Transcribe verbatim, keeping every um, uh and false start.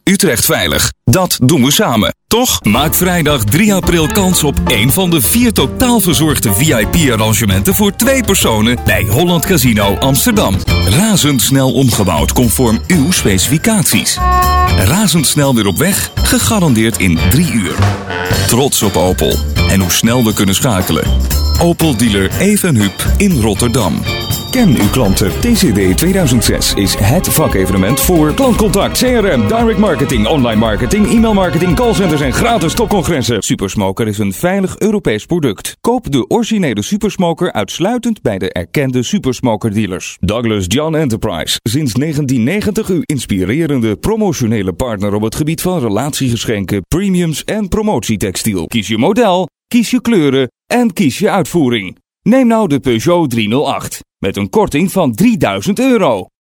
Utrecht veilig. Dat doen we samen, toch? Maak vrijdag drie april kans op één van de vier totaal verzorgde V I P-arrangementen voor twee personen bij Holland Casino Amsterdam. Razendsnel omgebouwd conform uw specificaties. Razendsnel weer op weg, gegarandeerd in drie uur. Trots op Opel. En hoe snel we kunnen schakelen. Opel dealer Evenhuub in Rotterdam. Ken uw klanten. T C D tweeduizend zes is het vakevenement voor klantcontact, C R M, direct marketing, online marketing, e-mailmarketing, callcenters en gratis topcongressen. Supersmoker is een veilig Europees product. Koop de originele Supersmoker uitsluitend bij de erkende Supersmoker dealers. Douglas John Enterprise. Sinds negentien negentig uw inspirerende promotionele partner op het gebied van relatiegeschenken, premiums en promotietextiel. Kies je model, kies je kleuren en kies je uitvoering. Neem nou de Peugeot driehonderdacht met een korting van drieduizend euro.